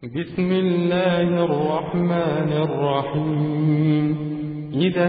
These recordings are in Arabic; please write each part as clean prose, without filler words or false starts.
بسم الله الرحمن الرحيم. إذا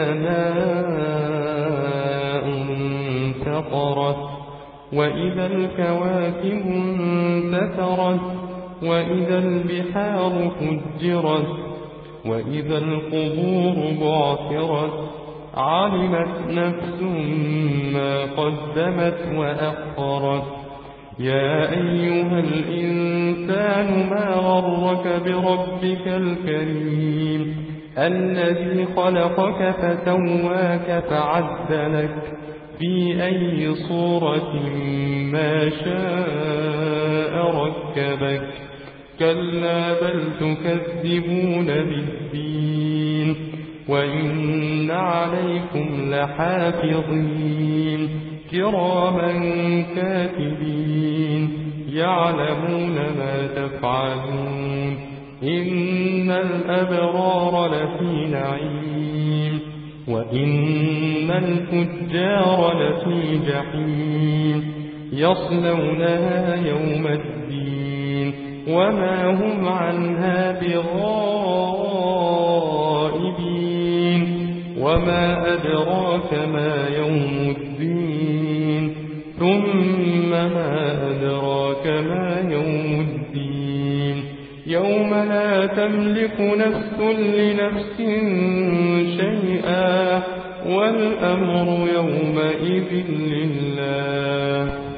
السماء انفطرت وإذا الكواكب انتثرت وإذا البحار فجرت وإذا القبور بعثرت علمت نفس ما قدمت وأخرت. يا أيها الإنسان ما غرك بربك الكريم الذي خلقك فسواك فعدلك في أي صورة ما شاء ركبك. كلا بل تكذبون بالدين وإن عليكم لحافظين كراما كاتبين يعلمون ما تفعلون. إن الأبرار لفي نعيم وإن الفجار لفي جحيم يصلونها يوم الدين وما هم عنها بغائبين. وما أدراك ما يوم الدين ثم ما أدراك ما يوم الدين يوم لا تملك نفس لنفس شيئا والأمر يومئذ لله.